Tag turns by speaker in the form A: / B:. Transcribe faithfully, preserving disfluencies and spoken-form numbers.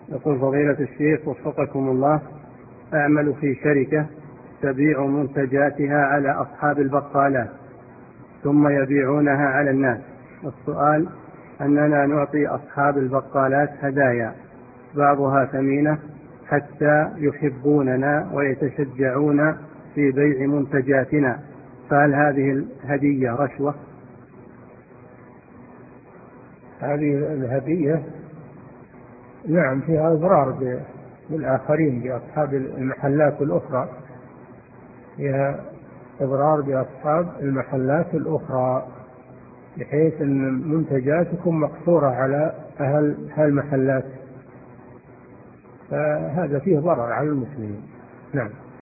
A: يقول فضيلة الشيخ وفقكم الله: أعمل في شركة تبيع منتجاتها على أصحاب البقالات ثم يبيعونها على الناس. والسؤال أننا نعطي أصحاب البقالات هدايا بعضها ثمينة حتى يحبوننا ويتشجعون في بيع منتجاتنا، فهل هذه الهدية رشوة؟
B: هذه الهدية نعم فيها إضرار بالآخرين، بأصحاب المحلات الأخرى، فيها إضرار بأصحاب المحلات الأخرى، بحيث أن منتجاتكم مقصورة على أهل هالمحلات، فهذا فيه ضرر على المسلمين. نعم.